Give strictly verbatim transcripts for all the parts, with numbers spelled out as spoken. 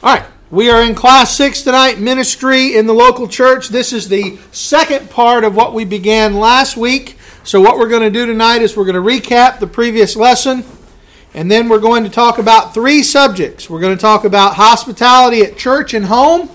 All right, we are in class six tonight, ministry in the local church. This is the second part of what we began last week. So what we're going to do tonight is we're going to recap the previous lesson, and then we're going to talk about three subjects. We're going to talk about hospitality at church and home.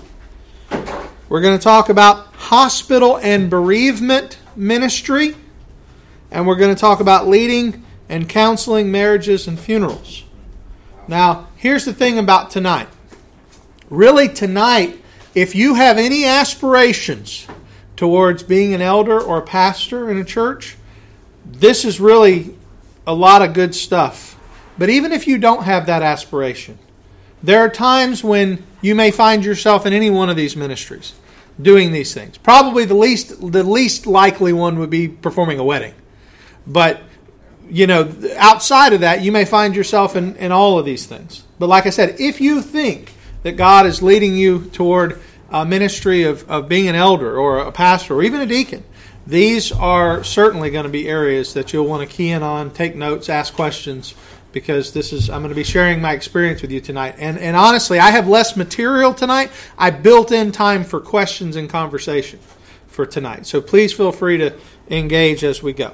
We're going to talk about hospital and bereavement ministry, and we're going to talk about leading and counseling marriages and funerals. Now, here's the thing about tonight. Really, tonight, if you have any aspirations towards being an elder or a pastor in a church, this is really a lot of good stuff. But even if you don't have that aspiration, there are times when you may find yourself in any one of these ministries doing these things. Probably the least the least likely one would be performing a wedding. But, you know, outside of that, you may find yourself in, in all of these things. But like I said, if you think that God is leading you toward a ministry of, of being an elder or a pastor or even a deacon, these are certainly going to be areas that you'll want to key in on, take notes, ask questions, because this is I'm going to be sharing my experience with you tonight. And, and honestly, I have less material tonight. I built in time for questions and conversation for tonight. So please feel free to engage as we go.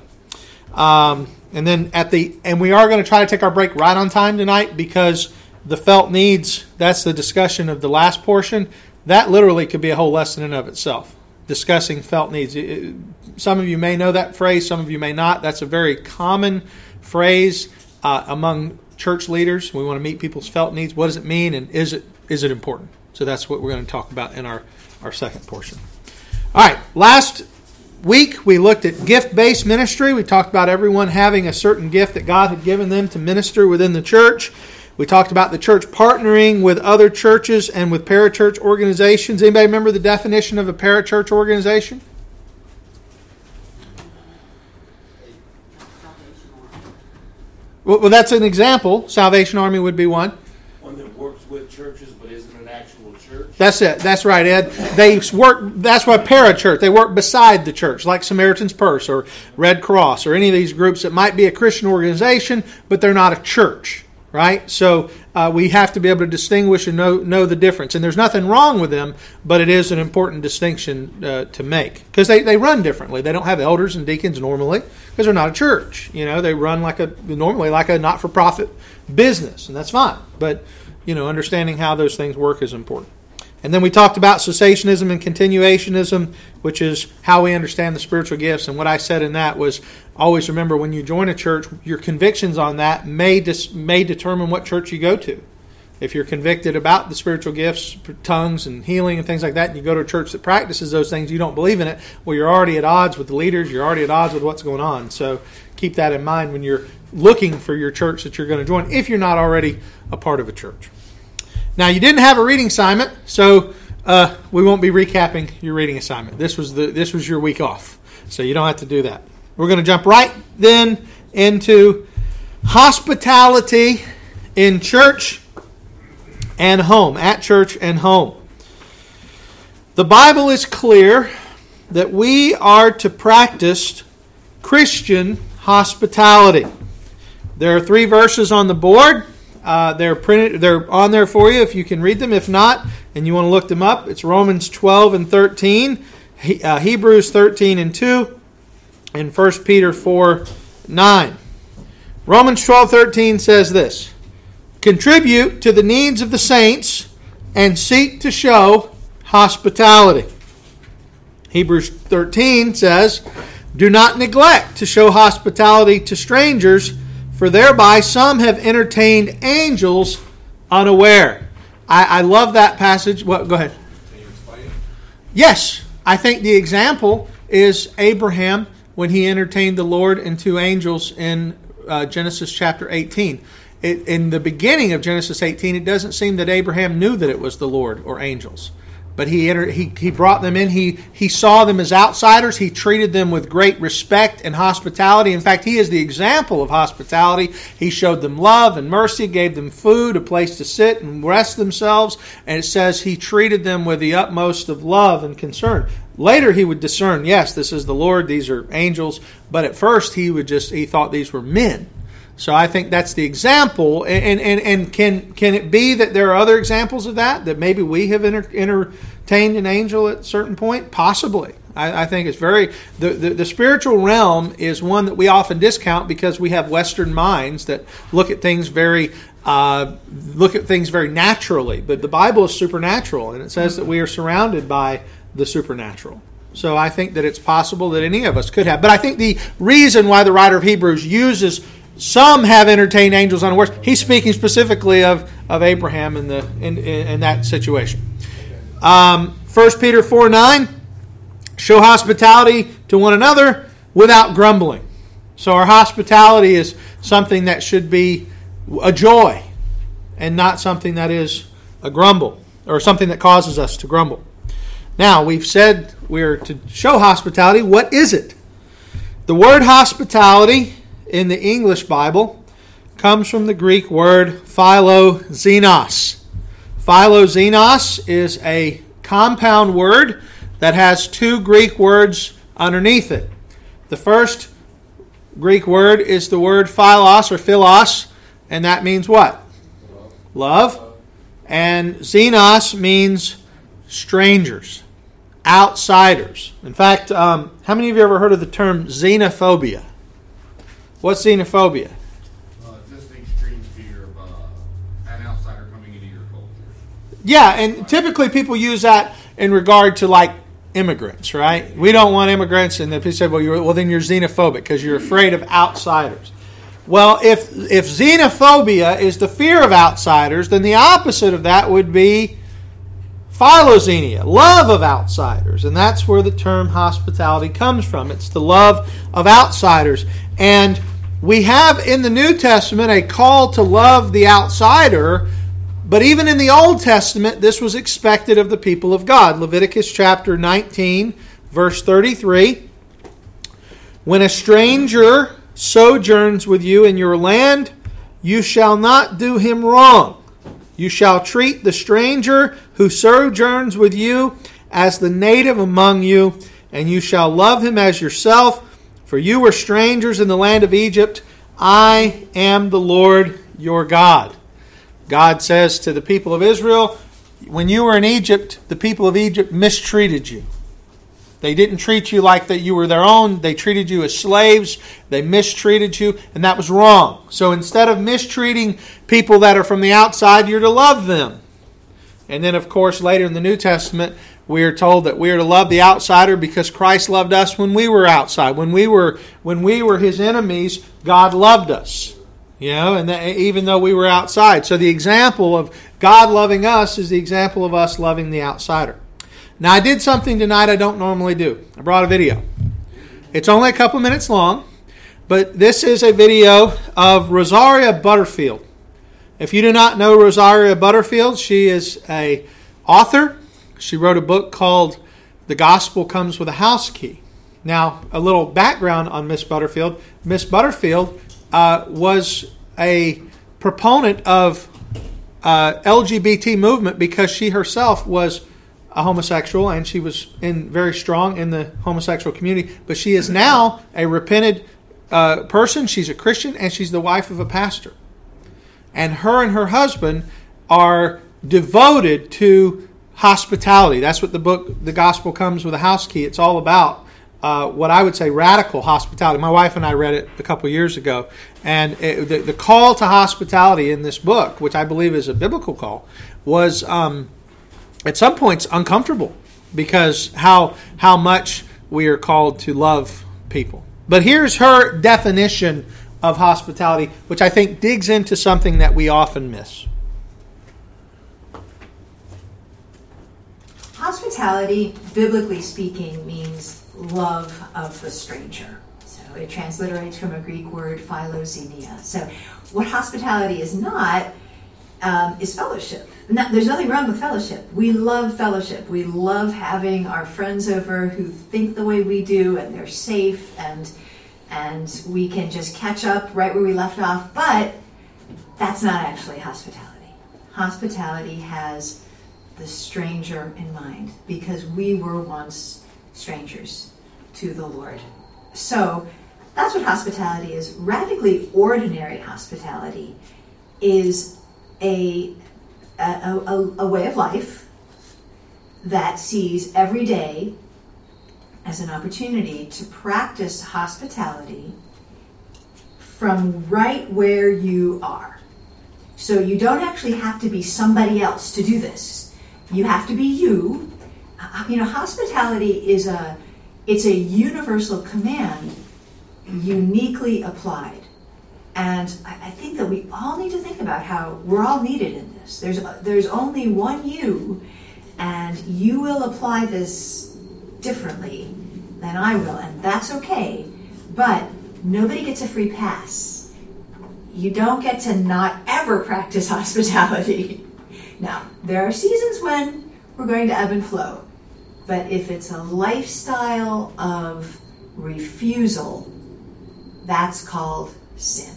Um, and then at the and we are going to try to take our break right on time tonight, because the felt needs, that's the discussion of the last portion. That literally could be a whole lesson in and of itself, discussing felt needs. Some of you may know that phrase, some of you may not. That's a very common phrase uh, among church leaders. We want to meet people's felt needs. What does it mean, and is it is it important? So that's what we're going to talk about in our, our second portion. All right, last week we looked at gift-based ministry. We talked about everyone having a certain gift that God had given them to minister within the church. We talked about the church partnering with other churches and with parachurch organizations. Anybody remember the definition of a parachurch organization? Well, that's an example. Salvation Army would be one. One that works with churches but isn't an actual church. That's it. That's right, Ed. They work. That's what parachurch. They work beside the church, like Samaritan's Purse or Red Cross or any of these groups that might be a Christian organization, but they're not a church. Right? So uh, we have to be able to distinguish and know know the difference. And there's nothing wrong with them, but it is an important distinction uh, to make. Because they, they run differently. They don't have elders and deacons normally, because they're not a church. You know, they run like a normally like a not-for-profit business, and that's fine. But, you know, understanding how those things work is important. And then we talked about cessationism and continuationism, which is how we understand the spiritual gifts. And what I said in that was, always remember, when you join a church, your convictions on that may dis- may determine what church you go to. If you're convicted about the spiritual gifts, tongues and healing and things like that, and you go to a church that practices those things, you don't believe in it, well, you're already at odds with the leaders, you're already at odds with what's going on. So keep that in mind when you're looking for your church that you're going to join, if you're not already a part of a church. Now, you didn't have a reading assignment, so uh, we won't be recapping your reading assignment. This was the this was your week off, so you don't have to do that. We're going to jump right then into hospitality in church and home, at church and home. The Bible is clear that we are to practice Christian hospitality. There are three verses on the board. Uh, they're printed. They're on there for you if you can read them. If not, and you want to look them up, it's Romans twelve and thirteen, he, uh, Hebrews thirteen and two, and First Peter four nine. Romans twelve thirteen says this: contribute to the needs of the saints and seek to show hospitality. Hebrews thirteen says, do not neglect to show hospitality to strangers, for thereby some have entertained angels unaware. I, I love that passage. What? Go ahead. Can you explain it? Yes. I think the example is Abraham when he entertained the Lord and two angels in uh, Genesis chapter eighteen. It, in the beginning of Genesis eighteen, it doesn't seem that Abraham knew that it was the Lord or angels. But he entered, he he brought them in. He he saw them as outsiders. He treated them with great respect and hospitality. In fact, he is the example of hospitality. He showed them love and mercy, gave them food, a place to sit and rest themselves. And it says he treated them with the utmost of love and concern. Later he would discern, yes, this is the Lord, these are angels. But at first he would just he thought these were men. So I think that's the example. And and, and can can it be that there are other examples of that, that maybe we have enter, entertained an angel at a certain point? Possibly. I, I think it's very... The, the, the spiritual realm is one that we often discount because we have Western minds that look at things very... Uh, look at things very naturally. But the Bible is supernatural, and it says that we are surrounded by the supernatural. So I think that it's possible that any of us could have. But I think the reason why the writer of Hebrews uses some have entertained angels unawares, he's speaking specifically of, of Abraham in the in, in, in that situation. Um, First Peter four nine, show hospitality to one another without grumbling. So our hospitality is something that should be a joy and not something that is a grumble or something that causes us to grumble. Now, we've said we're to show hospitality. What is it? The word hospitality in the English Bible comes from the Greek word philoxenos. Philoxenos is a compound word that has two Greek words underneath it. The first Greek word is the word philos or philos, and that means what? Love. Love. And xenos means strangers, outsiders. In fact, um, how many of you ever heard of the term xenophobia? What's xenophobia? Uh, just the extreme fear of uh, an outsider coming into your culture. Yeah, and typically people use that in regard to like immigrants, right? We don't want immigrants, and if people say, well, you're, well, then you're xenophobic because you're afraid of outsiders. Well, if if xenophobia is the fear of outsiders, then the opposite of that would be philoxenia, love of outsiders. And that's where the term hospitality comes from. It's the love of outsiders. And we have in the New Testament a call to love the outsider, but even in the Old Testament, this was expected of the people of God. Leviticus chapter nineteen, verse thirty-three. When a stranger sojourns with you in your land, you shall not do him wrong. You shall treat the stranger who sojourns with you as the native among you, and you shall love him as yourself, for you were strangers in the land of Egypt. I am the Lord your God. God says to the people of Israel, when you were in Egypt, the people of Egypt mistreated you. They didn't treat you like that you were their own. They treated you as slaves. They mistreated you, and that was wrong. So instead of mistreating people that are from the outside, you're to love them. And then, of course, later in the New Testament, we are told that we are to love the outsider because Christ loved us when we were outside. When we were when we were His enemies, God loved us. You know, and that, even though we were outside. So the example of God loving us is the example of us loving the outsider. Now, I did something tonight I don't normally do. I brought a video. It's only a couple minutes long, but this is a video of Rosaria Butterfield. If you do not know Rosaria Butterfield, she is an author. She wrote a book called The Gospel Comes with a House Key. Now, a little background on Miss Butterfield. Miss Butterfield uh, was a proponent of uh, L G B T movement because she herself was a homosexual, and she was in very strong in the homosexual community. But she is now a repented uh, person. She's a Christian, and she's the wife of a pastor. And her and her husband are devoted to hospitality. That's what the book, The Gospel Comes with a House Key. It's all about uh, what I would say radical hospitality. My wife and I read it a couple of years ago. And it, the, the call to hospitality in this book, which I believe is a biblical call, was Um, at some points uncomfortable because how how much we are called to love people. But here's her definition of hospitality, which I think digs into something that we often miss. Hospitality, biblically speaking, means love of the stranger. So it transliterates from a Greek word, philoxenia. So what hospitality is not um, is fellowship. No, there's nothing wrong with fellowship. We love fellowship. We love having our friends over who think the way we do, and they're safe, and and we can just catch up right where we left off. But that's not actually hospitality. Hospitality has the stranger in mind because we were once strangers to the Lord. So That's what hospitality is. Radically ordinary hospitality is a, a, a, a way of life that sees every day as an opportunity to practice hospitality from right where you are. So you don't actually have to be somebody else to do this. You have to be you. You know, hospitality is a, it's a universal command uniquely applied. And I, I think that we all need to think about how we're all needed in this. There's, there's only one you, and you will apply this differently than I will, and that's okay. But nobody gets a free pass. You don't get to not ever practice hospitality. Now, there are seasons when we're going to ebb and flow. But if it's a lifestyle of refusal, that's called sin.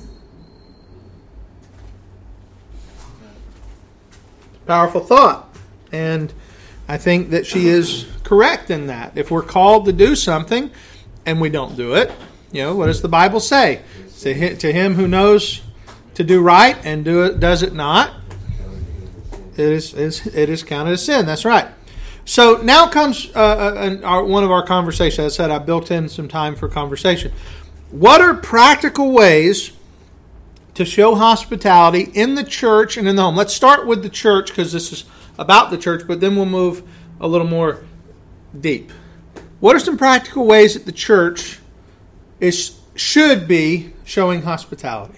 Powerful thought. And I think that she is correct in that. If we're called to do something and we don't do it, you know, what does the Bible say? To him who knows to do right and do it, does it not, it is, it is counted as sin. That's right. So now comes uh, our, one of our conversations. As I said, I built in some time for conversation. What are practical ways to show hospitality in the church and in the home? Let's start with the church because this is about the church, but then we'll move a little more deep. What are some practical ways that the church is should be showing hospitality?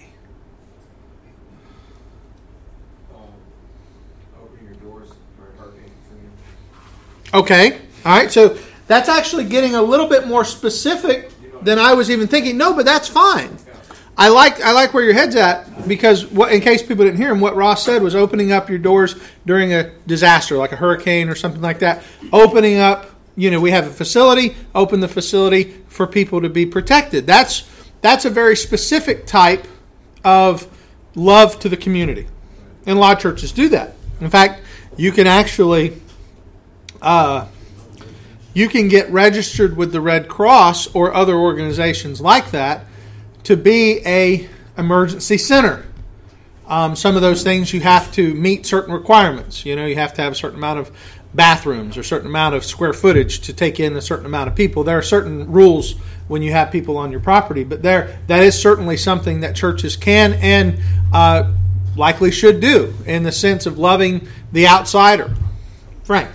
Okay, all right, so that's actually getting a little bit more specific than I was even thinking. No, but that's fine. I like I like where your head's at because, what, in case people didn't hear him, what Ross said was opening up your doors during a disaster, like a hurricane or something like that. Opening up, you know, we have a facility, open the facility for people to be protected. That's that's a very specific type of love to the community. And a lot of churches do that. In fact, you can actually... Uh, you can get registered with the Red Cross or other organizations like that to be a emergency center. Um, some of those things you have to meet certain requirements. You know, you have to have a certain amount of bathrooms or a certain amount of square footage to take in a certain amount of people. There are certain rules when you have people on your property, but there that is certainly something that churches can and uh, likely should do in the sense of loving the outsider. Frank.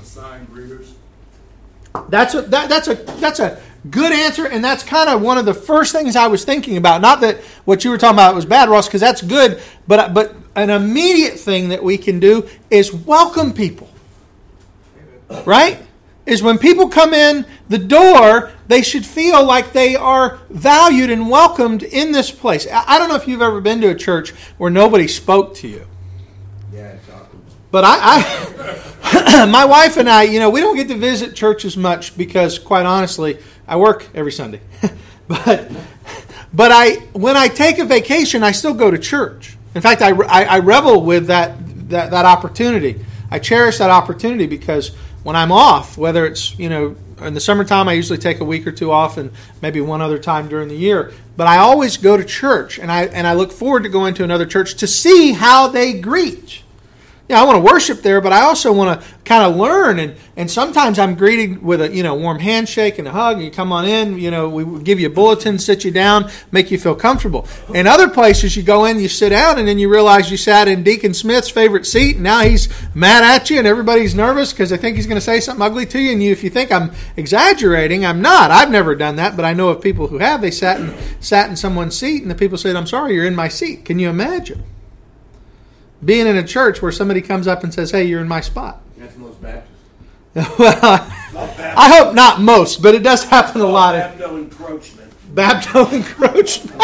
That's a that, that's a that's a good answer, and that's kind of one of the first things I was thinking about. Not that what you were talking about was bad, Ross, because that's good, but but an immediate thing that we can do is welcome people. Right? Is when people come in the door, they should feel like they are valued and welcomed in this place. I don't know if you've ever been to a church where nobody spoke to you. Yeah, it's awkward. But I, I my wife and I, you know, we don't get to visit churches much because, quite honestly, I work every Sunday. but but I when I take a vacation, I still go to church. In fact, I, I, I revel with that, that that opportunity. I cherish that opportunity because when I'm off, whether it's, you know, in the summertime, I usually take a week or two off and maybe one other time during the year. But I always go to church, and I and I look forward to going to another church to see how they greet. Yeah, I want to worship there, but I also want to kind of learn. And, and sometimes I'm greeted with a, you know, warm handshake and a hug. And you come on in, you know, we give you a bulletin, sit you down, make you feel comfortable. In other places, you go in, you sit down, and then you realize you sat in Deacon Smith's favorite seat, and now he's mad at you, and everybody's nervous because they think he's going to say something ugly to you. And you, if you think I'm exaggerating, I'm not. I've never done that, but I know of people who have. They sat in, sat in someone's seat, and the people said, "I'm sorry, you're in my seat." Can you imagine being in a church where somebody comes up and says, "Hey, you're in my spot"? That's most Baptists. Well, I hope not most, but it does happen a lot. Bapto encroachment. Bapto encroachment.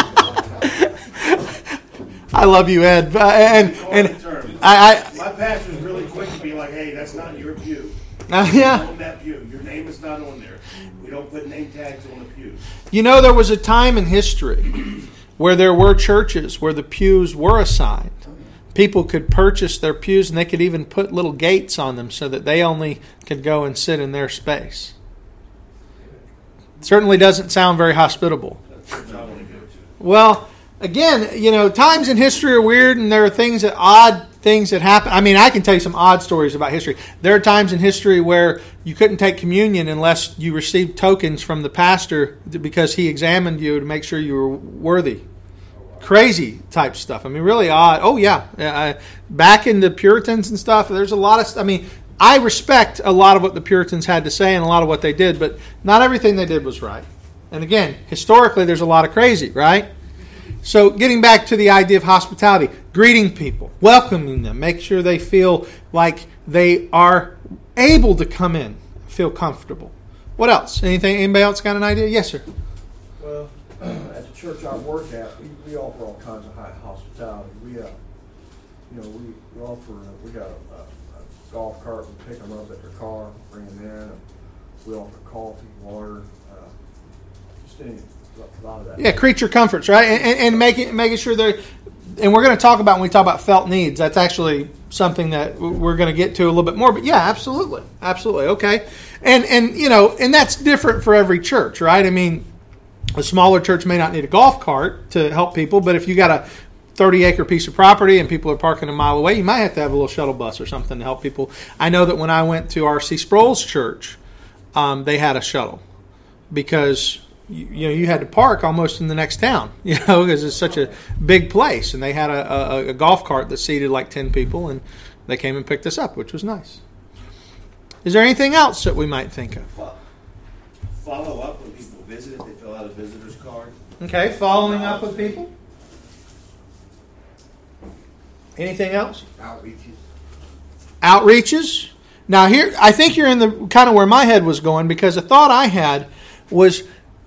I love you, Ed. Uh, and and I, I, my pastor's really quick to be like, "Hey, that's not your pew. Uh, yeah. On that pew, your name is not on there. We don't put name tags on the pews." You know, there was a time in history where there were churches where the pews were assigned. People could purchase their pews, and they could even put little gates on them so that they only could go and sit in their space. Certainly doesn't sound very hospitable. church I want to go to. Well, again, you know, times in history are weird, and there are things that odd things that happen. I mean, I can tell you some odd stories about history. There are times in history where you couldn't take communion unless you received tokens from the pastor because he examined you to make sure you were worthy. Crazy type stuff. I mean, really odd. Oh, yeah. Uh, back in the Puritans and stuff, there's a lot of, I mean, I respect a lot of what the Puritans had to say and a lot of what they did, but not everything they did was right. And again, historically, there's a lot of crazy, right? So getting back to the idea of hospitality, greeting people, welcoming them, make sure they feel like they are able to come in, feel comfortable. What else? Anything? Anybody else got an idea? Yes, sir. Well, at the church I work at, we, we offer all kinds of high hospitality. We, uh, you know, we, we offer, uh, we got a, a, a golf cart. We pick them up at their car, bring them in. And we offer coffee, water, uh, just any, a lot of that. Yeah, creature comforts, right? And, and, and making making sure they're, and we're going to talk about when we talk about felt needs. That's actually something that we're going to get to a little bit more. But yeah, absolutely, absolutely, okay. And and you know, and that's different for every church, right? I mean, a smaller church may not need a golf cart to help people, but if you got a thirty acre piece of property and people are parking a mile away, you might have to have a little shuttle bus or something to help people. I know that when I went to R C Sproul's church, um, they had a shuttle because you, you know you had to park almost in the next town, you know, because it's such a big place, and they had a, a, a golf cart that seated like ten people, and they came and picked us up, which was nice. Is there anything else that we might think of? Follow up when people visit, they fill out a visitor's card. Okay, following up with people. Anything else? Outreaches. Outreaches. Now here, I think you're in the kind of where my head was going, because a thought I had was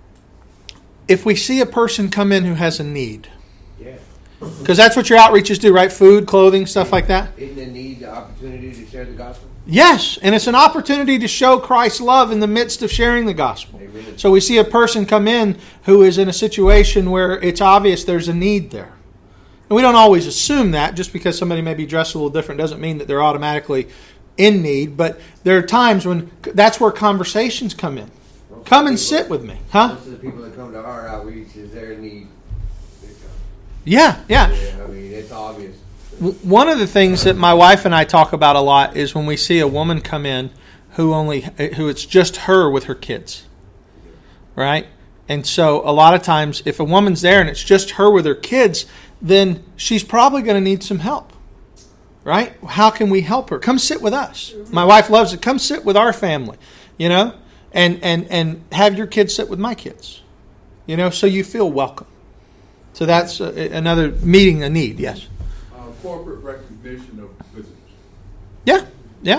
if we see a person come in who has a need. Yeah. Because that's what your outreaches do, right? Food, clothing, stuff like that. Isn't the need the opportunity to share the gospel? Yes, and it's an opportunity to show Christ's love in the midst of sharing the gospel. Amen. So we see a person come in who is in a situation where it's obvious there's a need there. And we don't always assume that. Just because somebody may be dressed a little different doesn't mean that they're automatically in need. But there are times when that's where conversations come in. Come and sit with me. Huh? Most of the people that come to our outreach is their need. Yeah, yeah. Yeah, I mean, it's obvious. One of the things that my wife and I talk about a lot is when we see a woman come in who only who it's just her with her kids, right? And so a lot of times if a woman's there and it's just her with her kids, then she's probably going to need some help, right? How can we help her? Come sit with us. My wife loves it. Come sit with our family, you know, and and and have your kids sit with my kids, you know, so you feel welcome. So that's uh, another meeting a need. Yes. Corporate recognition of visitors. Yeah, yeah.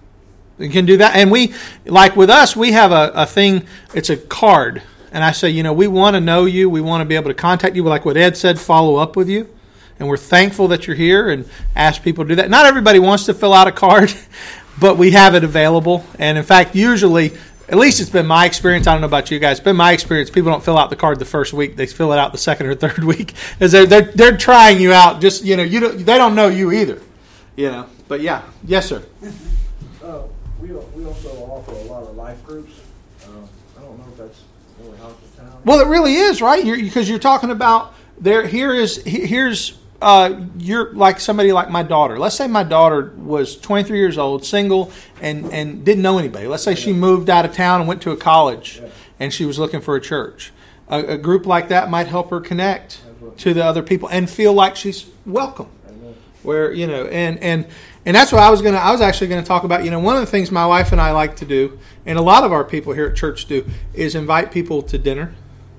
We can do that. And we, like with us, we have a, a thing, it's a card. And I say, you know, we want to know you. We want to be able to contact you. Like what Ed said, follow up with you. And we're thankful that you're here and ask people to do that. Not everybody wants to fill out a card, but we have it available. And in fact, usually, at least it's been my experience. I don't know about you guys. It's been my experience. People don't fill out the card the first week. They fill it out the second or third week, because they're, they're they're trying you out. Just you know, you don't, they don't know you either. You know. But yeah, yes, sir. Uh, we we also offer a lot of life groups. Uh, I don't know if that's really hospitality. Well, it really is, right? You're, because you're talking about there. Here is here's uh, you're like somebody like my daughter. Let's say my daughter was twenty-three years old, single, and, and didn't know anybody. Let's say she moved out of town and went to a college, and she was looking for a church. A, a group like that might help her connect to the other people and feel like she's welcome. Where you know, and and and that's what I was gonna. I was actually going to talk about. You know, one of the things my wife and I like to do, and a lot of our people here at church do, is invite people to dinner.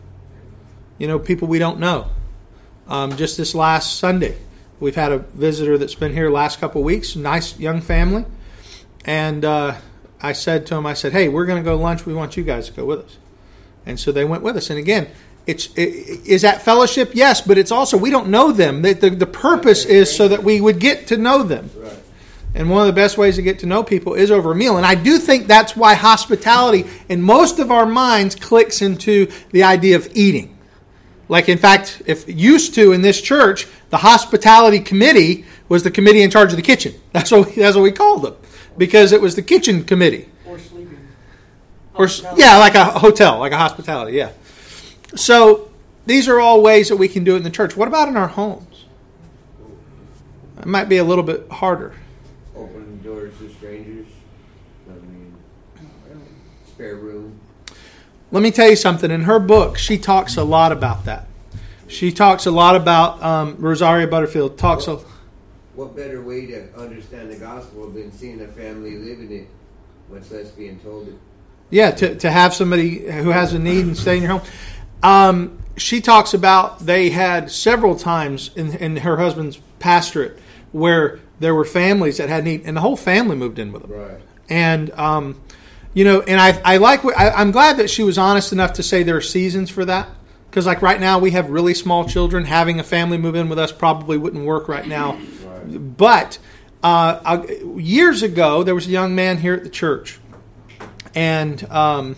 You know, people we don't know. Um, just this last Sunday, we've had a visitor that's been here the last couple of weeks, nice young family. And uh, I said to them, I said, hey, we're going to go to lunch. We want you guys to go with us. And so they went with us. And again, it's it, is that fellowship? Yes, but it's also, we don't know them. The, the, the purpose is so that we would get to know them. Right. And one of the best ways to get to know people is over a meal. And I do think that's why hospitality in most of our minds clicks into the idea of eating. Like, in fact, if used to in this church, the hospitality committee was the committee in charge of the kitchen. That's what we, that's what we called them, because it was the kitchen committee. Or sleeping. Or yeah, like a hotel, like a hospitality. Yeah. So these are all ways that we can do it in the church. What about in our homes? It might be a little bit harder. Open doors to strangers. I mean, spare room. Let me tell you something. In her book, she talks a lot about that. She talks a lot about, um, Rosaria Butterfield talks a... What better way to understand the gospel than seeing a family living it, much less being told it? Yeah, to, to have somebody who has a need and stay in your home. Um, she talks about they had several times in, in her husband's pastorate where there were families that had need, and the whole family moved in with them. Right. And, um, you know, and I, I like what, I, I'm glad that she was honest enough to say there are seasons for that. Because like right now we have really small children. Having a family move in with us probably wouldn't work right now. Right. But uh, years ago, there was a young man here at the church. And um,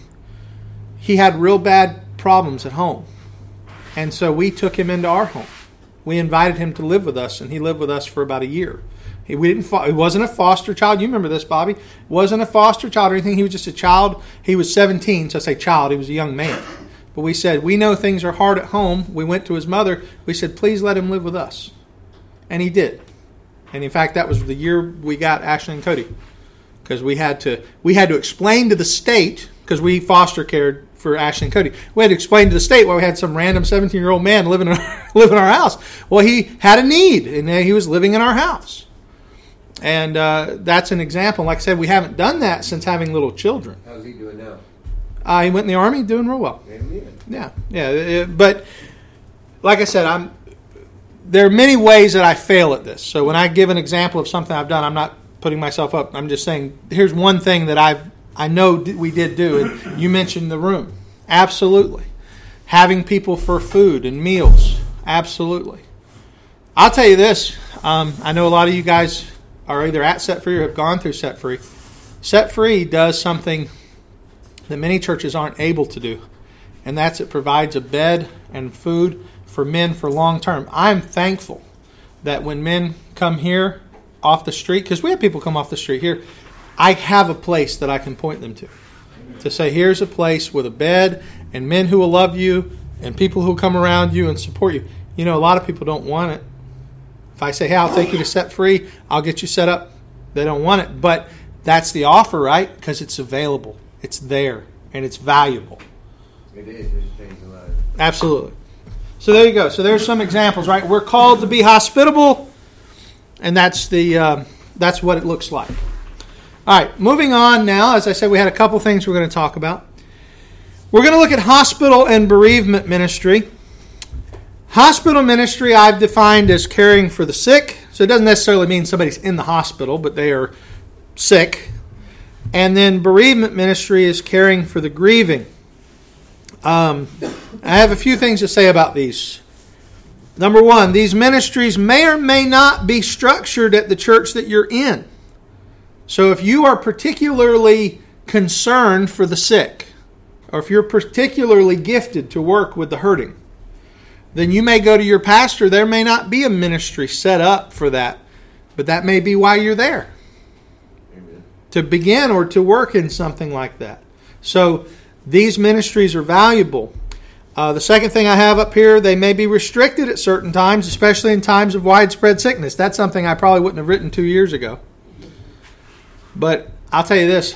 he had real bad problems at home. And so we took him into our home. We invited him to live with us, and he lived with us for about a year. He, we didn't. He wasn't a foster child. You remember this, Bobby. Wasn't a foster child or anything. He was just a child. He was seventeen, so I say child. He was a young man. But we said, we know things are hard at home. We went to his mother. We said, please let him live with us. And he did. And in fact, that was the year we got Ashley and Cody. Because we had to we had to explain to the state, because we foster cared for Ashley and Cody. We had to explain to the state why we had some random seventeen-year-old man living in our, living in our house. Well, he had a need, and he was living in our house. And uh, that's an example. Like I said, we haven't done that since having little children. How's he doing now? Uh, he went in the Army, doing real well. Amen. Yeah, yeah. It, but like I said, I'm. There are many ways that I fail at this. So when I give an example of something I've done, I'm not putting myself up. I'm just saying, here's one thing that I've I know we did do. And you mentioned the room. Absolutely. Having people for food and meals. Absolutely. I'll tell you this. Um, I know a lot of you guys are either at Set Free or have gone through Set Free. Set Free does something that many churches aren't able to do, and that's it provides a bed and food for men for long term. I'm thankful that when men come here off the street, because we have people come off the street here, I have a place that I can point them to. To say, here's a place with a bed and men who will love you and people who will come around you and support you. You know, a lot of people don't want it. If I say, hey, I'll take you to Set Free, I'll get you set up, they don't want it. But that's the offer, right? Because it's available. It's there, and it's valuable. It is. It's changed a lot. Absolutely. So there you go. So there's some examples, right? We're called to be hospitable, and that's the uh, that's what it looks like. All right, moving on now. As I said, we had a couple things we're going to talk about. We're going to look at hospital and bereavement ministry. Hospital ministry I've defined as caring for the sick. So it doesn't necessarily mean somebody's in the hospital, but they are sick. And then bereavement ministry is caring for the grieving. Um, I have a few things to say about these. Number one, these ministries may or may not be structured at the church that you're in. So if you are particularly concerned for the sick, or if you're particularly gifted to work with the hurting, then you may go to your pastor. There may not be a ministry set up for that, but that may be why you're there. To begin or to work in something like that. So these ministries are valuable. Uh, the second thing I have up here, they may be restricted at certain times, especially in times of widespread sickness. That's something I probably wouldn't have written two years ago. But I'll tell you this.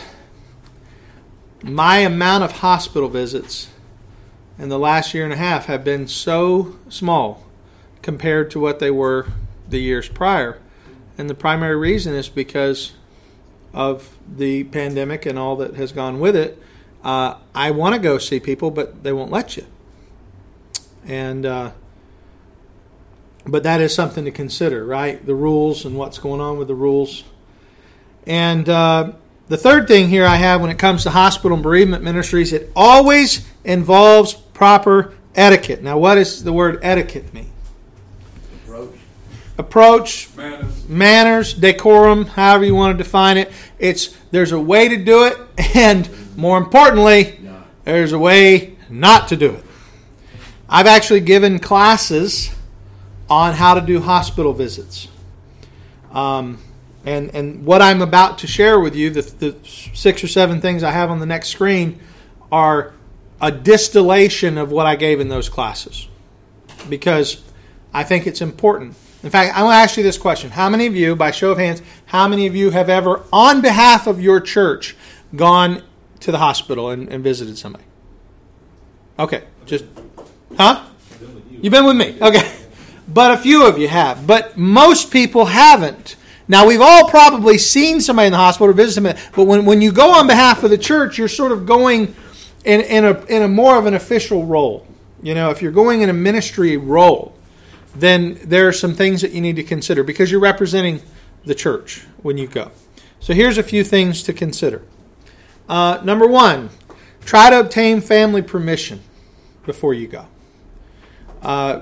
My amount of hospital visits in the last year and a half have been so small compared to what they were the years prior. And the primary reason is because of the pandemic and all that has gone with it. Uh, I want to go see people, but they won't let you. And uh, but that is something to consider, right? The rules and what's going on with the rules. And uh, the third thing here I have when it comes to hospital and bereavement ministries, it always involves proper etiquette. Now, what does the word etiquette mean? Approach. Approach, Manners. manners, decorum, however you want to define it. It's there's a way to do it, and more importantly, No. there's a way not to do it. I've actually given classes on how to do hospital visits. Um, and, and what I'm about to share with you, the, the six or seven things I have on the next screen, are a distillation of what I gave in those classes. because I think it's important. In fact, I want to ask you this question. How many of you, by show of hands, how many of you have ever, on behalf of your church, gone to the hospital and, and visited somebody? Okay, just, huh? You've been with me. Okay. But a few of you have. But most people haven't. Now, we've all probably seen somebody in the hospital or visited somebody, but when, when you go on behalf of the church, you're sort of going in, in, a, in a more of an official role. You know, if you're going in a ministry role, then there are some things that you need to consider because you're representing the church when you go. So here's a few things to consider. Uh, number one, try to obtain family permission before you go. Uh,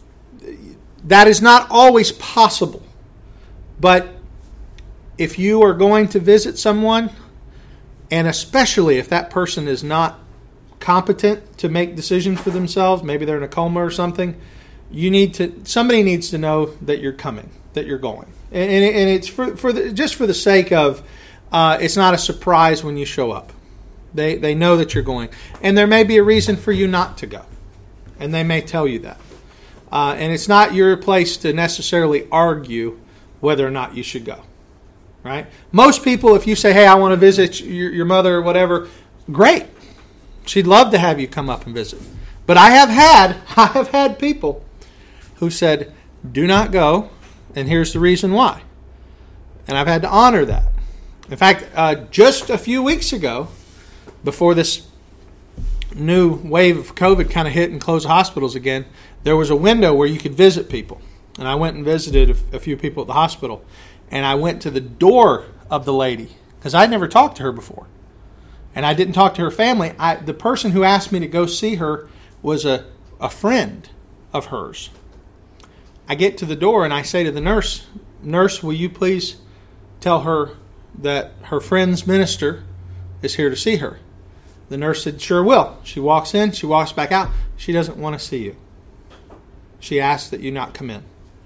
that is not always possible, but if you are going to visit someone, and especially if that person is not competent to make decisions for themselves, maybe they're in a coma or something, you need to. Somebody needs to know that you're coming, that you're going, and, and, and it's for for the, just for the sake of uh, it's not a surprise when you show up. They they know that you're going, and there may be a reason for you not to go, and they may tell you that. Uh, and it's not your place to necessarily argue whether or not you should go. Right? Most people, if you say, "Hey, I want to visit your, your mother or whatever," great. She'd love to have you come up and visit. But I have had I have had people who said, "Do not go," and here's the reason why. And I've had to honor that. In fact, uh, just a few weeks ago, before this new wave of COVID kind of hit and closed hospitals again, there was a window where you could visit people. And I went and visited a, a few people at the hospital. And I went to the door of the lady because I'd never talked to her before. And I didn't talk to her family. I, the person who asked me to go see her was a, a friend of hers. I get to the door and I say to the nurse, "Nurse, will you please tell her that her friend's minister is here to see her?" The nurse said, "Sure will." She walks in, she walks back out. She doesn't want to see you. She asked that you not come in.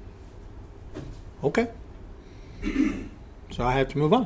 Okay. So I have to move on.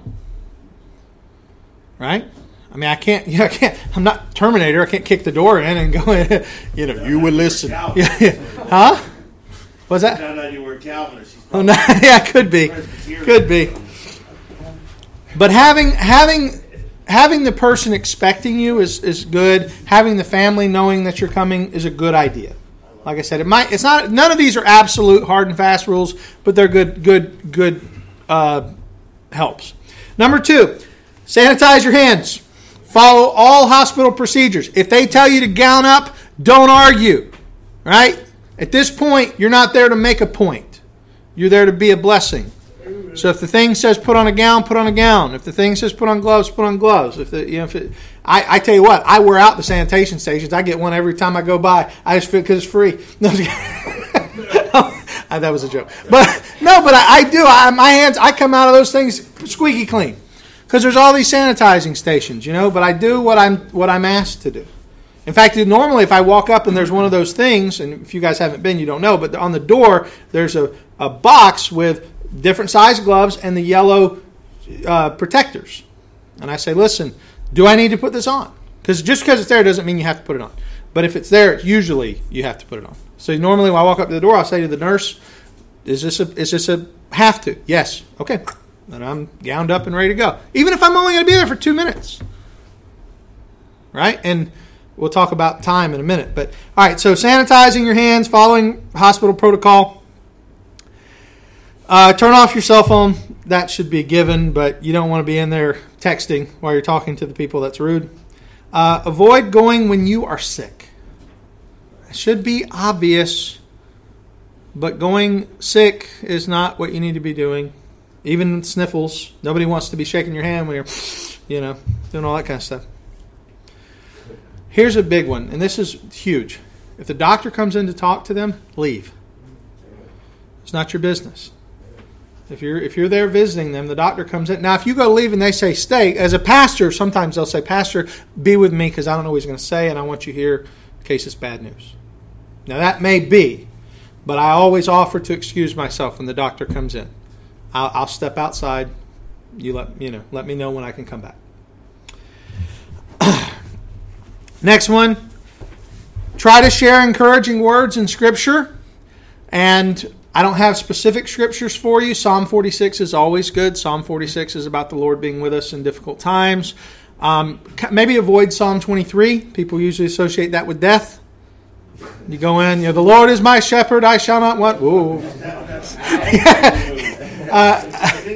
Right? I mean, I can't, you know, I can't, I'm not Terminator. I can't kick the door in and go in, you know, you would listen. Yeah, yeah. Huh? What's that? No, no, you were Calvinist. Oh, no, yeah, could be. Could be. But having, having, having the person expecting you is, is good. Having the family knowing that you're coming is a good idea. Like I said, it might, it's not, none of these are absolute hard and fast rules, but they're good, good, good uh, helps. Number two, sanitize your hands. Follow all hospital procedures. If they tell you to gown up, don't argue. Right? At this point, you're not there to make a point. You're there to be a blessing. So if the thing says put on a gown, put on a gown. If the thing says put on gloves, put on gloves. If the you know, if it, I, I tell you what, I wear out the sanitation stations. I get one every time I go by. I just feel because it's free. No, that was a joke. But no, but I, I do. I, my hands, I come out of those things squeaky clean because there's all these sanitizing stations, you know. But I do what I'm what I'm asked to do. In fact, normally if I walk up and there's one of those things, and if you guys haven't been, you don't know, but on the door there's a, a box with different size gloves and the yellow uh, protectors. And I say, listen, do I need to put this on? Because just because it's there doesn't mean you have to put it on. But if it's there, usually you have to put it on. So normally when I walk up to the door, I'll say to the nurse, is this a, is this a have to? Yes. Okay. And I'm gowned up and ready to go. Even if I'm only going to be there for two minutes. Right? And we'll talk about time in a minute. But all right, so sanitizing your hands, following hospital protocol. Uh, turn off your cell phone. That should be given, but you don't want to be in there texting while you're talking to the people. That's rude. Uh, avoid going when you are sick. It should be obvious, but going sick is not what you need to be doing. Even sniffles. Nobody wants to be shaking your hand when you're, you know, doing all that kind of stuff. Here's a big one, and this is huge. If the doctor comes in to talk to them, leave. It's not your business. If you're if you're there visiting them, the doctor comes in. Now, if you go leave and they say stay, as a pastor, sometimes they'll say, "Pastor, be with me because I don't know what he's going to say, and I want you here in case it's bad news." Now, that may be, but I always offer to excuse myself when the doctor comes in. I'll, I'll step outside. You let you know. Let me know when I can come back. Next one. try to share encouraging words in Scripture. And I don't have specific scriptures for you. Psalm forty-six is always good. Psalm forty-six is about the Lord being with us in difficult times. Um, maybe avoid Psalm twenty-three. People usually associate that with death. You go in, you know, the Lord is my shepherd, I shall not want. Whoa. uh,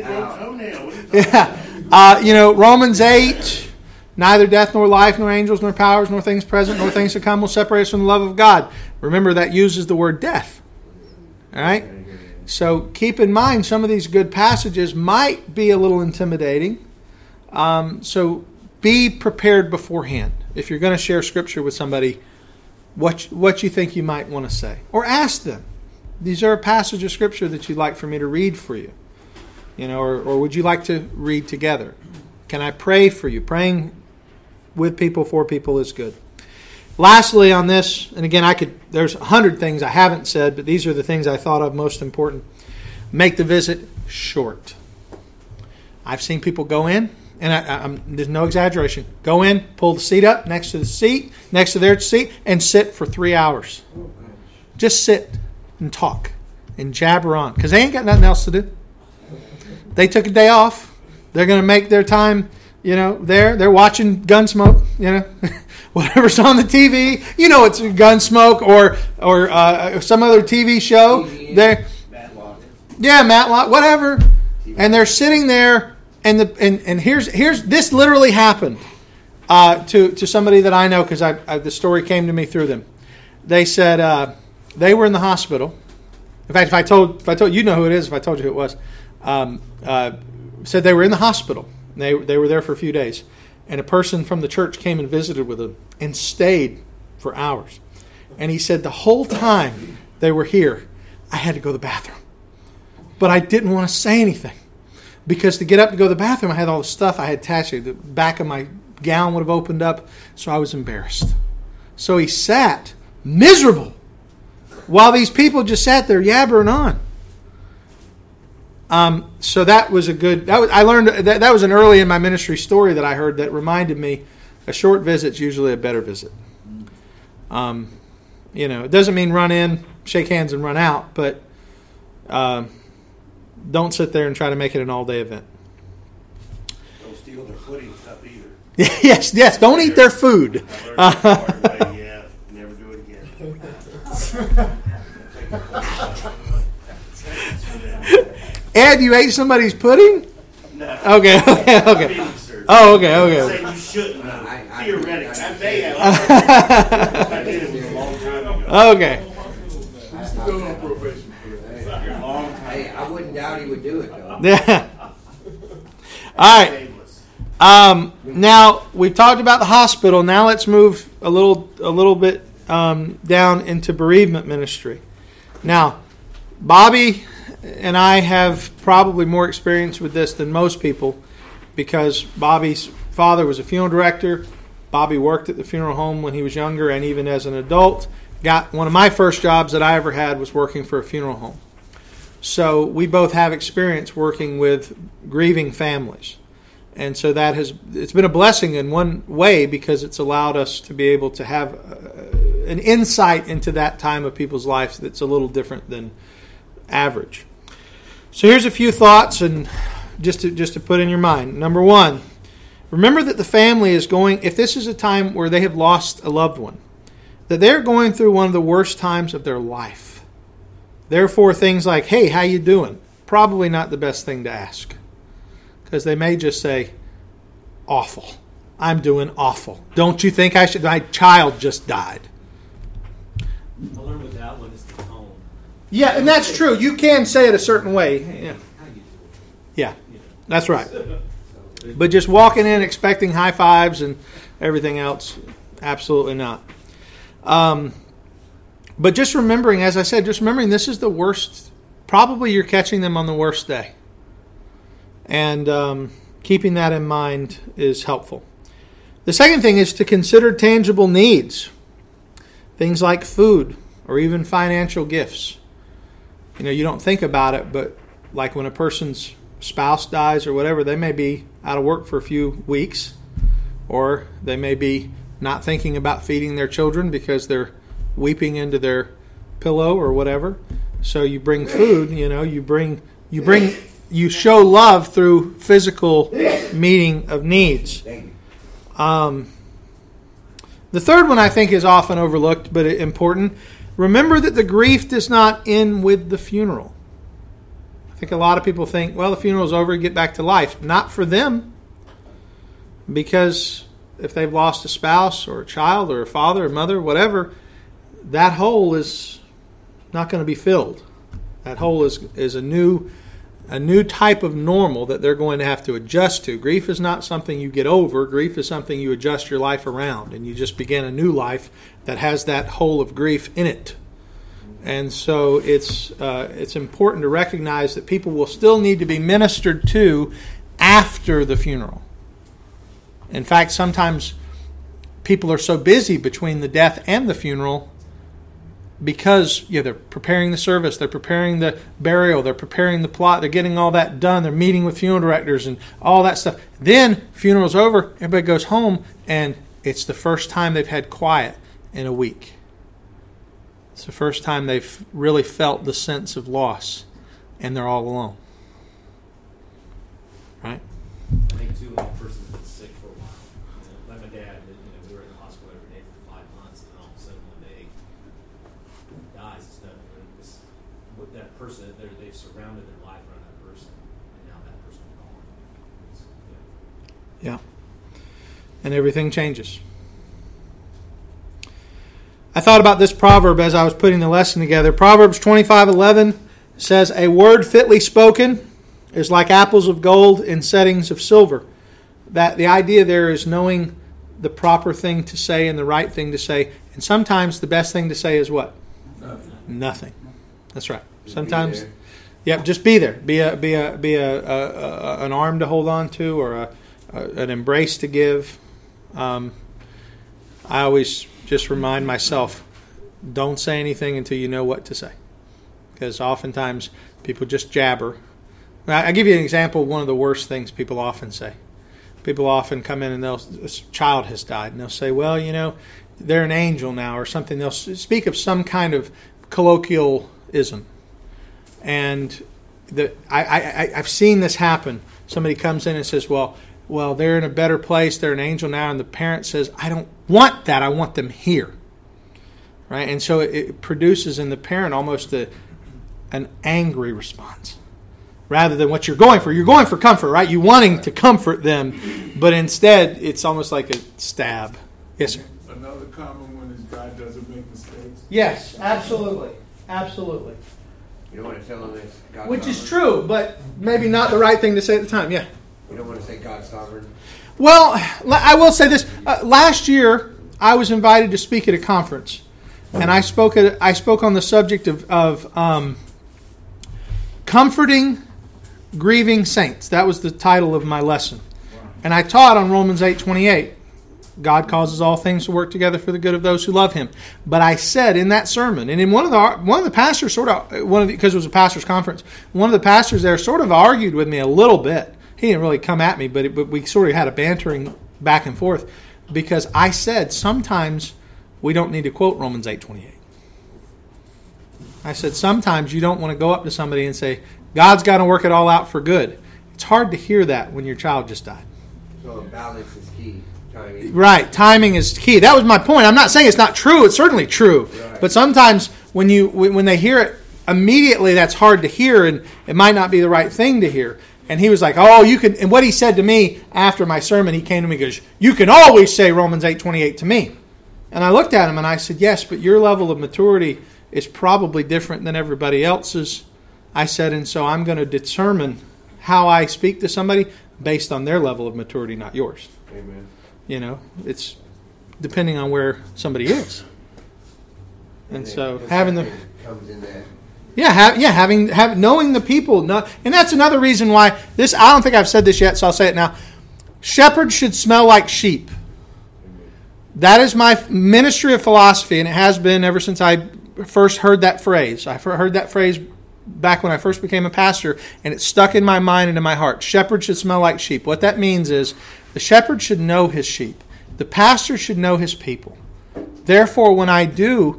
yeah. Uh, you know, Romans eight, neither death nor life, nor angels, nor powers, nor things present, nor things to come will separate us from the love of God. Remember, that uses the word death. All right? So keep in mind, some of these good passages might be a little intimidating. Um, so be prepared beforehand. If you're going to share Scripture with somebody, what, what you think you might want to say. Or ask them. These are a passage of Scripture that you'd like for me to read for you. You know, or, or would you like to read together? Can I pray for you? Praying with people, for people is good. Lastly on this, and again, I could. There's a hundred things I haven't said, but these are the things I thought of most important. Make the visit short. I've seen people go in, and I, I'm, there's no exaggeration. Go in, pull the seat up next to the seat, next to their seat, and sit for three hours. Just sit and talk and jabber on, because they ain't got nothing else to do. They took a day off. They're going to make their time, you know, there. They're watching Gunsmoke, you know. Whatever's on the T V, you know, it's Gunsmoke or or uh, some other T V show. They're, Matlock. yeah, Matlock, whatever. And they're sitting there, and the and, and here's here's this literally happened uh, to to somebody that I know, because I, I the story came to me through them. They said uh, they were in the hospital. In fact, if I told if I told you know who it is, if I told you who it was, um, uh, said they were in the hospital. They they were there for a few days. And a person from the church came and visited with them and stayed for hours. And he said the whole time they were here, I had to go to the bathroom. But I didn't want to say anything. Because to get up to go to the bathroom, I had all the stuff I had attached to. The back of my gown would have opened up. So I was embarrassed. So he sat miserable while these people just sat there yabbering on. Um, so that was a good, that was, I learned, that, that was an early in my ministry story that I heard that reminded me a short visit's usually a better visit. Um, you know, it doesn't mean run in, shake hands and run out, but um, don't sit there and try to make it an all-day event. Don't steal their pudding stuff either. yes, yes, don't eat their food. I learned the hard way, yeah, never do it again. Ed, you ate somebody's pudding? No. Okay, okay, okay. Feelings, Oh, okay, okay. I'm saying you shouldn't have. I- I- Theoretically, I may have. I did it a long time ago. Okay. Still on probation for that. A long time Hey, I wouldn't doubt he would do it, though. Yeah. All right. Shameless. Um, now we've talked about the hospital. Now let's move a little, a little bit um, down into bereavement ministry. Now, Bobby and I have probably more experience with this than most people, because Bobby's father was a funeral director. Bobby worked at the funeral home when he was younger, and even as an adult. Got one of my first jobs that I ever had was working for a funeral home. So we both have experience working with grieving families. And so that has, it's been a blessing in one way, because it's allowed us to be able to have uh, an insight into that time of people's lives that's a little different than average. So here's a few thoughts, and just to just to put in your mind. Number one, remember that the family is going, if this is a time where they have lost a loved one, that they're going through one of the worst times of their life. Therefore, things like, hey, how you doing? Probably not the best thing to ask. Because they may just say, awful. I'm doing awful. Don't you think I should? My child just died. I learned with that one is the tone. Yeah, and that's true. You can say it a certain way. Yeah, How you do yeah, that's right. But just walking in expecting high fives and everything else, absolutely not. Um, but just remembering, as I said, just remembering this is the worst. Probably you're catching them on the worst day. And um, keeping that in mind is helpful. The second thing is to consider tangible needs. Things like food or even financial gifts. You know, you don't think about it, but like when a person's spouse dies or whatever, they may be out of work for a few weeks, or they may be not thinking about feeding their children because they're weeping into their pillow or whatever. So you bring food, you know, you bring you bring you show love through physical meeting of needs. Um, the third one I think is often overlooked but important. Remember that the grief does not end with the funeral. I think a lot of people think, well, the funeral's over, get back to life. Not for them. Because if they've lost a spouse or a child or a father or mother, whatever, that hole is not going to be filled. That hole is is a new a new type of normal that they're going to have to adjust to. Grief is not something you get over. Grief is something you adjust your life around, and you just begin a new life that has that hole of grief in it. And so it's uh, it's important to recognize that people will still need to be ministered to after the funeral. In fact, sometimes people are so busy between the death and the funeral because you know, they're preparing the service, they're preparing the burial, they're preparing the plot, they're getting all that done, they're meeting with funeral directors and all that stuff. Then, funeral's over, everybody goes home, and it's the first time they've had quiet in a week. It's the first time they've really felt the sense of loss, and they're all alone. Right? I think, too, when a person's been sick for a while, you know, like my dad, you know, we were in the hospital every day for five months, and all of a sudden one day he dies. It's not, it's, with that person, they've surrounded their life around that person, and now that person's gone. It's, Yeah. yeah. And everything changes. I thought about this proverb as I was putting the lesson together. Proverbs twenty-five eleven says, "A word fitly spoken is like apples of gold in settings of silver." That the idea there is knowing the proper thing to say and the right thing to say. And sometimes the best thing to say is what? Nothing. Nothing. That's right. Just Sometimes, be yep, just be there. Be a be a be a, a, a an arm to hold on to, or a, a an embrace to give. Um, I always just remind myself, don't say anything until you know what to say, because oftentimes people just jabber. I'll give you an example of one of the worst things people often say. People often come in and they'll, this child has died, and they'll say, well, you know, they're an angel now or something. They'll speak of some kind of colloquialism. And the, I, I, I've seen this happen. Somebody comes in and says, well, well, they're in a better place. They're an angel now. And the parent says, I don't want that. I want them here. Right? And so it, it produces in the parent almost a, an angry response, rather than what you're going for. You're going for comfort, right? You're wanting to comfort them, but instead it's almost like a stab. Yes, sir? Another common one is God doesn't make mistakes. Yes, absolutely. Absolutely. You don't want to tell them it's God's Which is sovereign. true, but maybe not the right thing to say at the time. Yeah. You don't want to say God's sovereign. Well, I will say this. Uh, last year, I was invited to speak at a conference, and I spoke at, I spoke on the subject of, of um, comforting grieving saints. That was the title of my lesson. And I taught on Romans eight twenty-eight. God causes all things to work together for the good of those who love Him. But I said in that sermon, and in one of the one of the pastors sort of one of the, because it was a pastors' conference, one of the pastors there sort of argued with me a little bit. He didn't really come at me, but, it, but we sort of had a bantering back and forth, because I said sometimes we don't need to quote Romans eight twenty-eight. I said sometimes you don't want to go up to somebody and say, God's got to work it all out for good. It's hard to hear that when your child just died. So balance is key. Timing. Right. Timing is key. That was my point. I'm not saying it's not true. It's certainly true. Right. But sometimes when you when they hear it immediately, that's hard to hear, and it might not be the right thing to hear. And he was like, oh, you can, and what he said to me after my sermon, he came to me and goes, you can always say Romans eight twenty-eight to me. And I looked at him and I said, yes, but your level of maturity is probably different than everybody else's. I said, and so I'm going to determine how I speak to somebody based on their level of maturity, not yours. Amen. You know, it's depending on where somebody is. And, And so the having the suffering comes in that. yeah, ha- yeah, having have knowing the people, not, and that's another reason why this. I don't think I've said this yet, so I'll say it now. Shepherds should smell like sheep. That is my ministry of philosophy, and it has been ever since I first heard that phrase. I heard that phrase back when I first became a pastor, and it stuck in my mind and in my heart. Shepherds should smell like sheep. What that means is the shepherd should know his sheep. The pastor should know his people. Therefore, when I do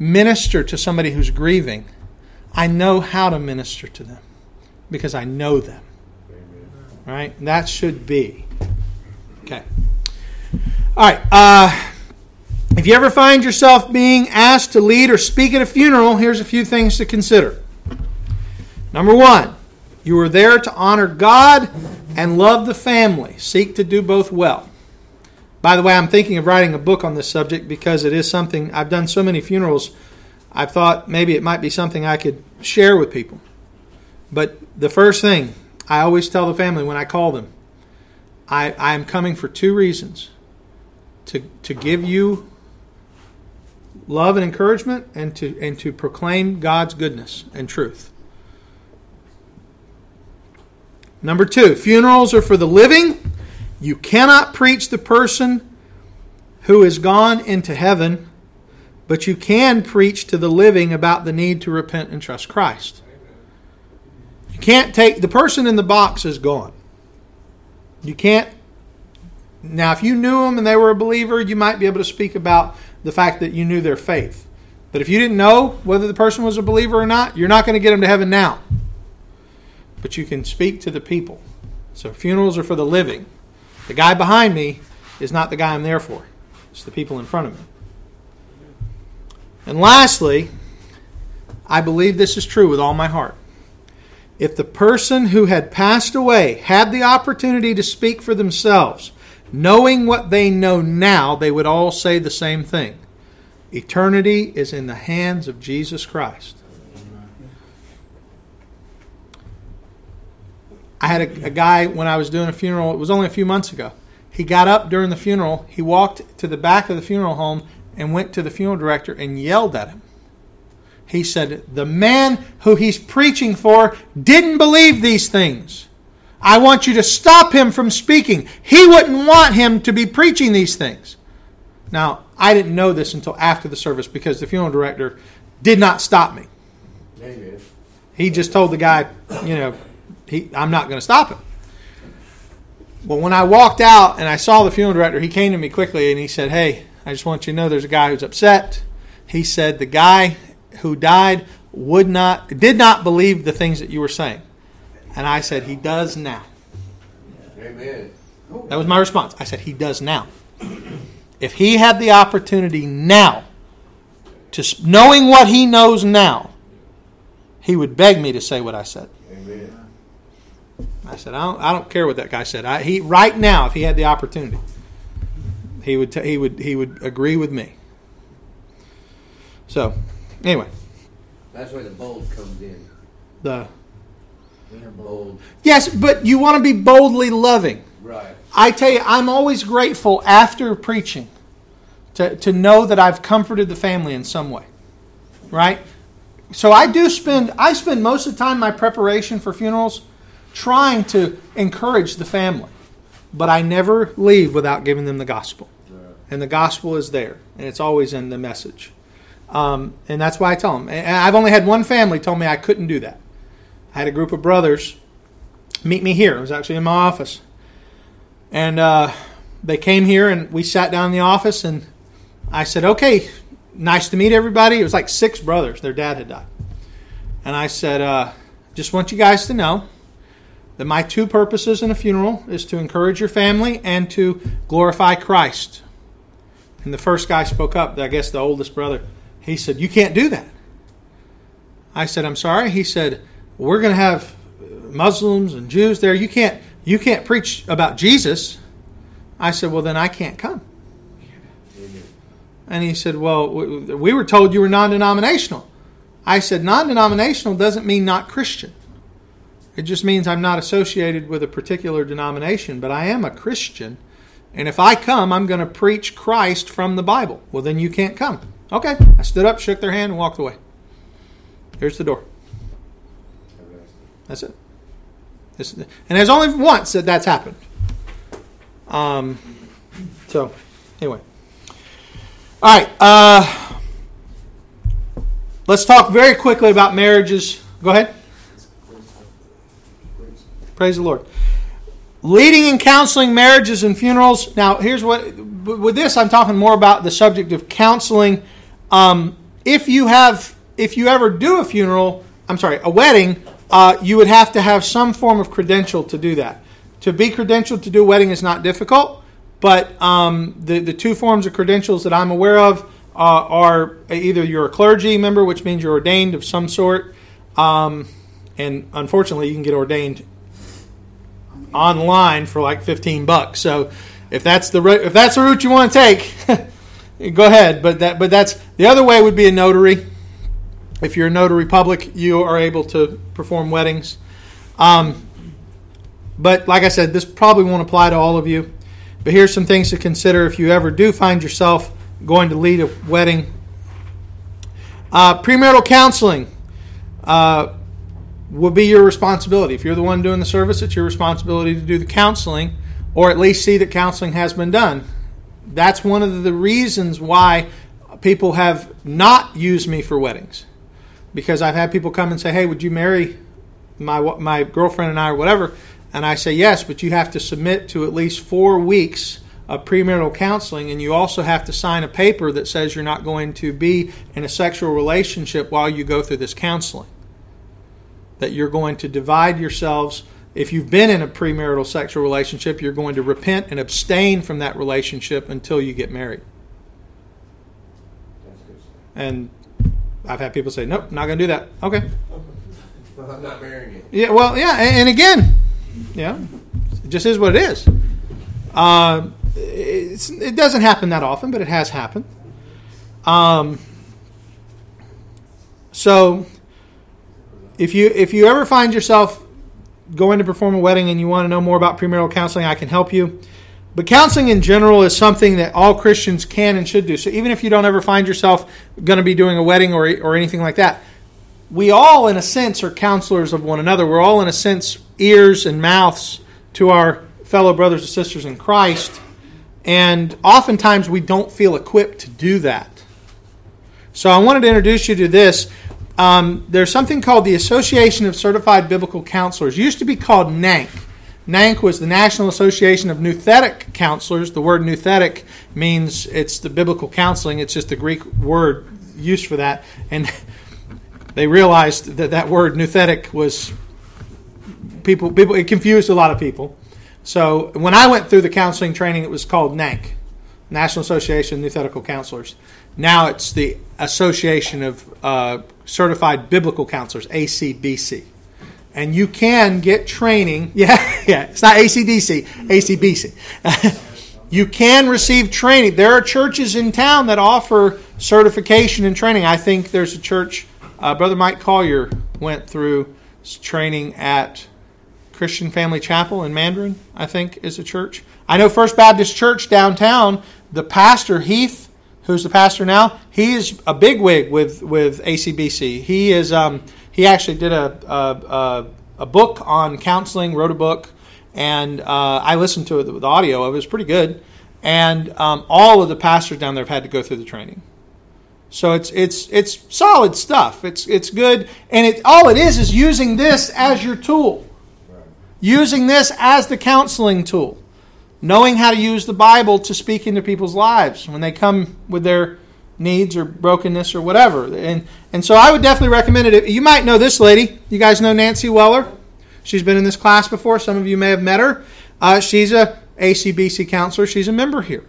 minister to somebody who's grieving, I know how to minister to them because I know them. Right? And that should be. Okay. All right. Uh, if you ever find yourself being asked to lead or speak at a funeral, here's a few things to consider. Number one, you are there to honor God and love the family. Seek to do both well. By the way, I'm thinking of writing a book on this subject because it is something, I've done so many funerals, I thought maybe it might be something I could share with people. But the first thing, I always tell the family when I call them, I, I am coming for two reasons. To, to give you love and encouragement and to, and to proclaim God's goodness and truth. Number two, funerals are for the living. You cannot preach the person who has gone into heaven, but you can preach to the living about the need to repent and trust Christ. You can't take, the person in the box is gone. You can't, now if you knew them and they were a believer, you might be able to speak about the fact that you knew their faith. But if you didn't know whether the person was a believer or not, you're not going to get them to heaven now. But you can speak to the people. So funerals are for the living. The guy behind me is not the guy I'm there for. It's the people in front of me. And lastly, I believe this is true with all my heart. If the person who had passed away had the opportunity to speak for themselves, knowing what they know now, they would all say the same thing. Eternity is in the hands of Jesus Christ. I had a, a guy, when I was doing a funeral, it was only a few months ago. He got up during the funeral, he walked to the back of the funeral home and went to the funeral director and yelled at him. He said, the man who he's preaching for didn't believe these things. I want you to stop him from speaking. He wouldn't want him to be preaching these things. Now, I didn't know this until after the service because the funeral director did not stop me. Amen. He just told the guy, you know, he, I'm not going to stop him. Well, when I walked out and I saw the funeral director, he came to me quickly and he said, hey, I just want you to know there's a guy who's upset. He said the guy who died would not, did not believe the things that you were saying. And I said, he does now. Amen. That was my response. I said, he does now. If he had the opportunity now, to knowing what he knows now, he would beg me to say what I said. Amen. I said, I don't, I don't care what that guy said. I, he right now, if he had the opportunity, he would t- he would he would agree with me. So, anyway, That's where the bold comes in. the Bold. yes, but you want to be boldly loving. Right. I tell you, I'm always grateful after preaching to to know that I've comforted the family in some way, right? So I do spend I spend most of the time in my preparation for funerals trying to encourage the family. But I never leave without giving them the gospel. And the gospel is there. And it's always in the message. Um, and that's why I tell them. And I've only had one family tell me I couldn't do that. I had a group of brothers meet me here. It was actually in my office. And uh, they came here and we sat down in the office and I said, okay, nice to meet everybody. It was like six brothers. Their dad had died. And I said, uh, just want you guys to know that my two purposes in a funeral is to encourage your family and to glorify Christ. And the first guy spoke up, I guess the oldest brother. He said, you can't do that. I said, I'm sorry. He said, we're going to have Muslims and Jews there. You can't, you can't preach about Jesus. I said, well, then I can't come. And he said, well, we were told you were non-denominational. I said, non-denominational doesn't mean not Christian. It just means I'm not associated with a particular denomination, but I am a Christian. And if I come, I'm going to preach Christ from the Bible. Well, then you can't come. Okay. I stood up, shook their hand, and walked away. Here's the door. That's it. This, and there's only once that that's happened. Um. So, anyway. All right. Uh, let's talk very quickly about marriages. Go ahead. Praise the Lord. Leading and counseling marriages and funerals. Now, here's what, with this, I'm talking more about the subject of counseling um, if you have, if you ever do a funeral, I'm sorry, a wedding, uh, you would have to have some form of credential to do that. To be credentialed to do a wedding is not difficult, but um, the, the two forms of credentials that I'm aware of uh, are either you're a clergy member, which means you're ordained of some sort, um, and unfortunately you can get ordained online for like fifteen bucks. So if that's the if that's the route you want to take, go ahead. But that but that's the other way would be a notary. If you're a notary public, you are able to perform weddings. Um, but like I said, this probably won't apply to all of you. But here's some things to consider if you ever do find yourself going to lead a wedding. Uh, premarital counseling uh, will be your responsibility. If you're the one doing the service, it's your responsibility to do the counseling, or at least see that counseling has been done. That's one of the reasons why people have not used me for weddings. Because I've had people come and say, hey, would you marry my my girlfriend and I or whatever? And I say, yes, but you have to submit to at least four weeks of premarital counseling, and you also have to sign a paper that says you're not going to be in a sexual relationship while you go through this counseling. That you're going to divide yourselves. If you've been in a premarital sexual relationship, you're going to repent and abstain from that relationship until you get married. And I've had people say, nope, not going to do that. Okay. Well, I'm not marrying you. Yeah, well, yeah, and, and again, yeah, it just is what it is. Uh, it's, it doesn't happen that often, but it has happened. Um, so, if you if you ever find yourself going to perform a wedding and you want to know more about premarital counseling, I can help you. But counseling in general is something that all Christians can and should do. So even if you don't ever find yourself going to be doing a wedding or or anything like that, we all, in a sense, are counselors of one another. We're all, in a sense, ears and mouths to our fellow brothers and sisters in Christ. And oftentimes we don't feel equipped to do that. So I wanted to introduce you to this. Um, there's something called the Association of Certified Biblical Counselors. It used to be called N A C. N A C was the National Association of Nouthetic Counselors. The word nouthetic means it's the biblical counseling. It's just the Greek word used for that. And they realized that that word nouthetic was, people, people, it confused a lot of people. So when I went through the counseling training, it was called N A C, National Association of Nouthetical Counselors. Now it's the Association of uh, Certified Biblical Counselors, A C B C. And you can get training. Yeah, yeah. It's not A C D C, A C B C. You can receive training. There are churches in town that offer certification and training. I think there's a church, uh, Brother Mike Collier went through training at Christian Family Chapel in Mandarin, I think, is a church. I know First Baptist Church downtown, the pastor, Heath, who's the pastor now, he is a bigwig with, with A C B C. He is... Um, He actually did a a, a book on counseling, wrote a book, and uh, I listened to it with audio. It was pretty good. And um, all of the pastors down there have had to go through the training. So it's it's it's solid stuff. It's it's good, and it all it is is using this as your tool, using this as the counseling tool, knowing how to use the Bible to speak into people's lives when they come with their needs or brokenness or whatever. And and so I would definitely recommend it. You might know this lady. You guys know Nancy Weller? She's been in this class before. Some of you may have met her. Uh, she's a A C B C counselor. She's a member here.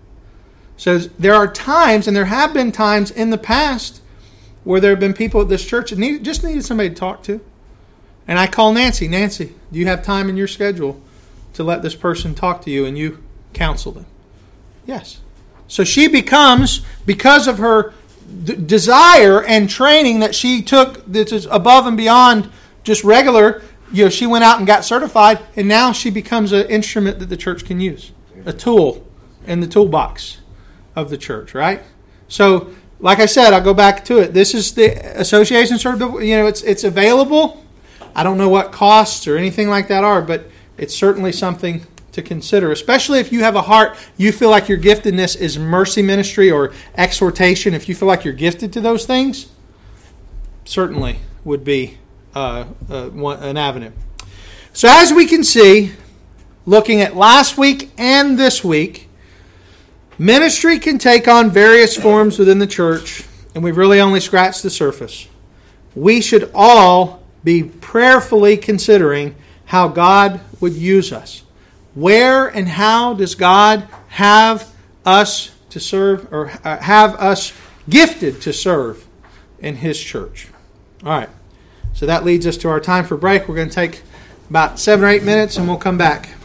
So there are times, and there have been times in the past, where there have been people at this church that need, just needed somebody to talk to. And I call Nancy. Nancy, do you have time in your schedule to let this person talk to you and you counsel them? Yes. So she becomes, because of her d- desire and training that she took that is above and beyond just regular, you know, she went out and got certified, and now she becomes an instrument that the church can use, a tool in the toolbox of the church, right? So, like I said, I'll go back to it. This is the Association Certified, you know, it's it's available. I don't know what costs or anything like that are, but it's certainly something to consider, especially if you have a heart, you feel like your giftedness is mercy ministry or exhortation. If you feel like you're gifted to those things, certainly would be uh, uh, one, an avenue. So as we can see, looking at last week and this week, ministry can take on various forms within the church, and we've really only scratched the surface. We should all be prayerfully considering how God would use us. Where and how does God have us to serve, or have us gifted to serve in His church? All right. So that leads us to our time for break. We're going to take about seven or eight minutes and we'll come back.